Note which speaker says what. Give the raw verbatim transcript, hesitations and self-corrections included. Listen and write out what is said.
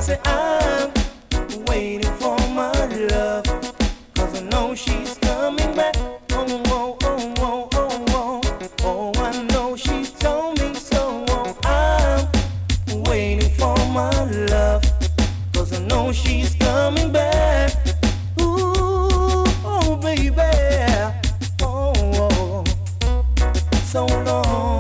Speaker 1: say I'm waiting for my love, 'cause I know she's coming back. Oh, oh, oh, oh, oh, oh, oh, I know she told me so. Oh, I'm waiting for my love, 'cause I know she's coming back. Ooh, oh, baby, oh, oh, so long.